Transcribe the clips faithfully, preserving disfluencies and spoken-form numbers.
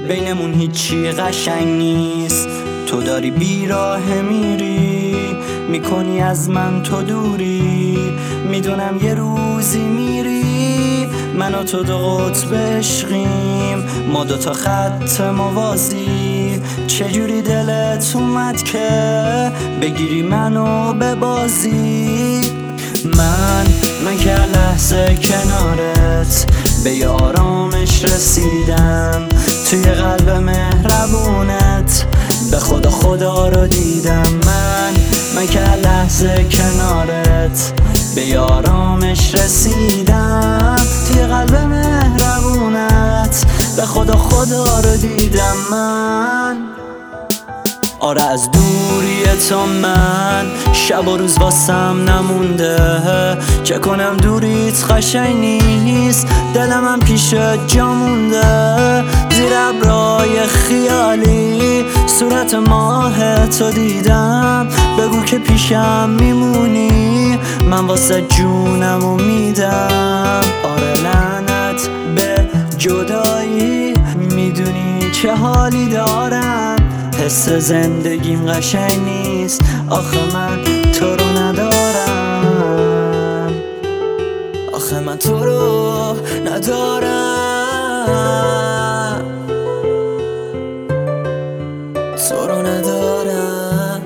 بینمون هیچی قشنگ نیست. تو داری بیراه میری، میکنی از من تو دوری. میدونم یه روزی میری، من و تو دو قطب عشقیم، ما دو تا خط موازی. چجوری دلت اومد که بگیری منو به بازی؟ من من که لحظه کنارت به یه آرامش رسیدم، توی قلب مهربونت به خدا خدا رو دیدم. من من که لحظه کنارت به یه آرامش رسیدم، توی قلب مهربونت به خدا خدا رو دیدم. من آره از دوری تو من شب و روز واسم نمونده. چه کنم دوریت قشنگ نیست، دلم هم پیش جا مونده. زیر ابرای خیالی صورت ماه تو دیدم، بگو که پیشم میمونی، من واسه جونم و میدم. آره لعنت به جدایی، میدونی چه حالی دارم. حس زندگیم قشنگ نیست، آخه من تو رو ندارم. آخه من تو رو ندارم، تو رو ندارم.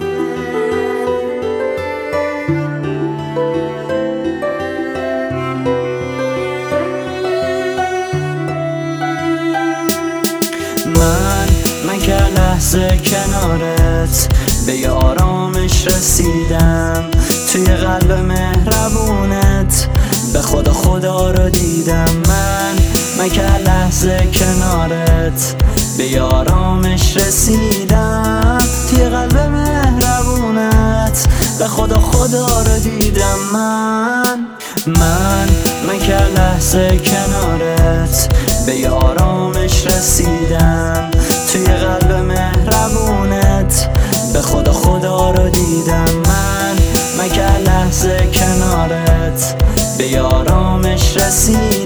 من من که لحظه کنارت به یه آرامش رسیدم، توی قلب مهربونت به خدا خدا رو دیدم. من من که لحظه کنارت به یه آرامش رسیدم، توی قلب مهربونت به خدا خدا رو دیدم. من من من که لحظه کنارت به یه آرامش رسیدم، توی قلب مهربونت به خدا خدا رو دیدم. من من که لحظه کنارت به یه آرامش رسیدم.